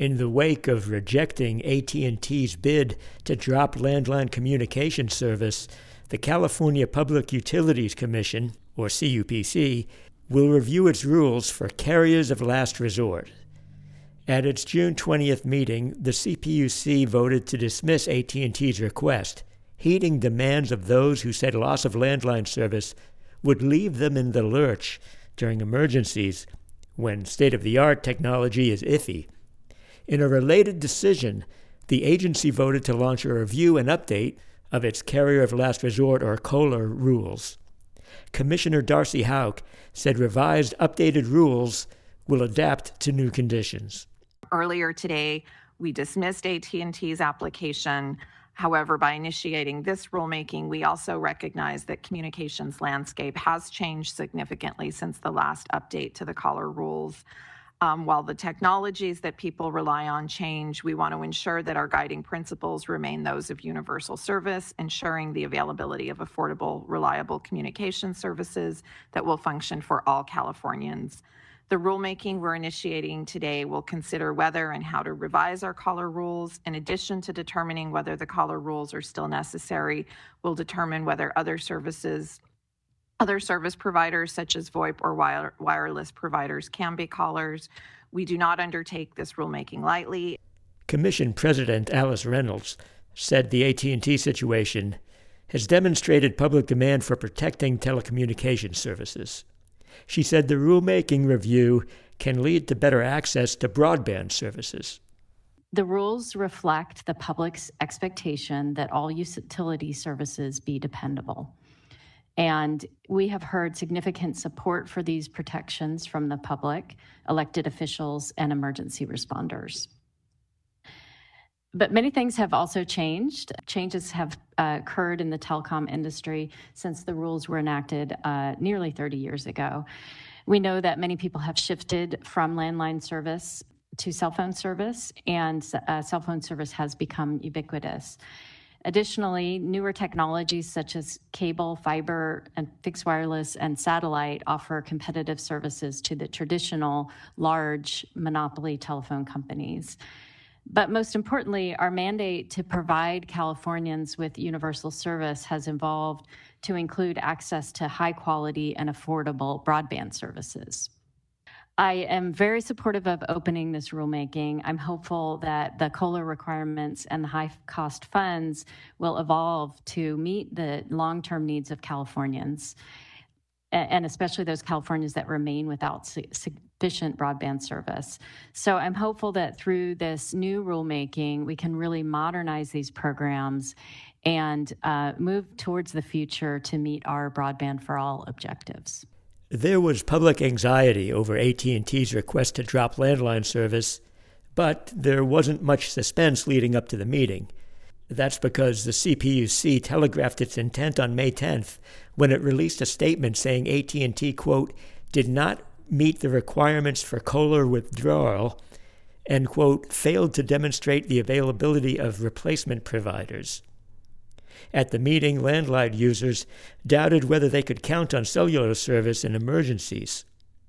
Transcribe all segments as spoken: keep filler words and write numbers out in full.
In the wake of rejecting A T and T's bid to drop landline communication service, the California Public Utilities Commission, or C U P C, will review its rules for carriers of last resort. At its June twentieth meeting, the C P U C voted to dismiss A T and T's request, heeding demands of those who said loss of landline service would leave them in the lurch during emergencies when state-of-the-art technology is iffy. In a related decision, the agency voted to launch a review and update of its Carrier of Last Resort, or COLR, rules. Commissioner Darcy Houck said revised, updated rules will adapt to new conditions. Earlier today, we dismissed A T and T's application. However, by initiating this rulemaking, we also recognize that communications landscape has changed significantly since the last update to the COLR rules. Um, while the technologies that people rely on change, we want to ensure that our guiding principles remain those of universal service, ensuring the availability of affordable, reliable communication services that will function for all Californians. The rulemaking we're initiating today will consider whether and how to revise our COLR rules. In addition to determining whether the COLR rules are still necessary, we'll determine whether other services Other service providers, such as VoIP or wire, wireless providers, can be callers. We do not undertake this rulemaking lightly. Commission President Alice Reynolds said the A T and T situation has demonstrated public demand for protecting telecommunications services. She said the rulemaking review can lead to better access to broadband services. The rules reflect the public's expectation that all utility services be dependable. And we have heard significant support for these protections from the public, elected officials, and emergency responders. But many things have also changed. Changes have uh, occurred in the telecom industry since the rules were enacted uh, nearly thirty years ago. We know that many people have shifted from landline service to cell phone service, and uh, cell phone service has become ubiquitous. Additionally, newer technologies such as cable, fiber, and fixed wireless and satellite offer competitive services to the traditional large monopoly telephone companies. But most importantly, our mandate to provide Californians with universal service has evolved to include access to high quality and affordable broadband services. I am very supportive of opening this rulemaking. I'm hopeful that the COLR requirements and the high-cost funds will evolve to meet the long-term needs of Californians, and especially those Californians that remain without sufficient broadband service. So I'm hopeful that through this new rulemaking, we can really modernize these programs and uh, move towards the future to meet our broadband for all objectives. There was public anxiety over A T and T's request to drop landline service, but there wasn't much suspense leading up to the meeting. That's because the C P U C telegraphed its intent on May tenth when it released a statement saying A T and T, quote, did not meet the requirements for COLR withdrawal and, quote, failed to demonstrate the availability of replacement providers. At the meeting, landline users doubted whether they could count on cellular service in emergencies.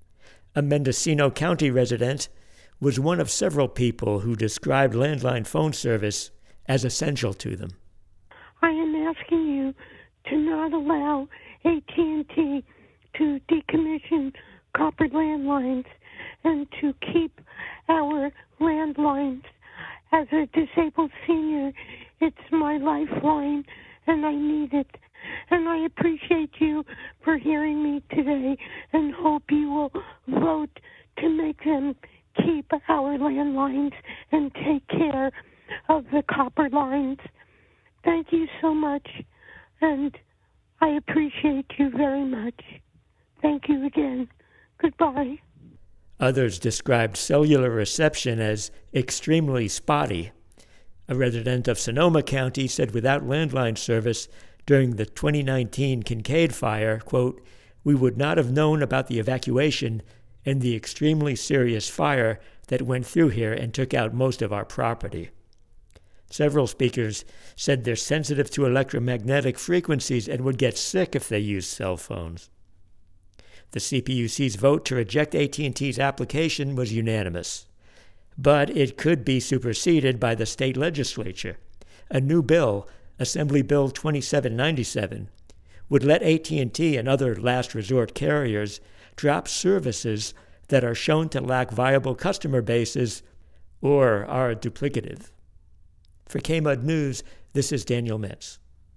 A Mendocino County resident was one of several people who described landline phone service as essential to them. I am asking you to not allow A T and T to decommission copper landlines and to keep our landlines. As a disabled senior, it's my lifeline, and I need it. And I appreciate you for hearing me today and hope you will vote to make them keep our landlines and take care of the copper lines. Thank you so much, and I appreciate you very much. Thank you again. Goodbye. Others described cellular reception as extremely spotty. A resident of Sonoma County said without landline service during the twenty nineteen Kincaid fire, quote, we would not have known about the evacuation and the extremely serious fire that went through here and took out most of our property. Several speakers said they're sensitive to electromagnetic frequencies and would get sick if they used cell phones. The C P U C's vote to reject A T and T's application was unanimous. but it could be superseded by the state legislature. A new bill, Assembly Bill twenty-seven ninety-seven, would let A T and T and other last resort carriers drop services that are shown to lack viable customer bases or are duplicative. For K M U D News, this is Daniel Metz.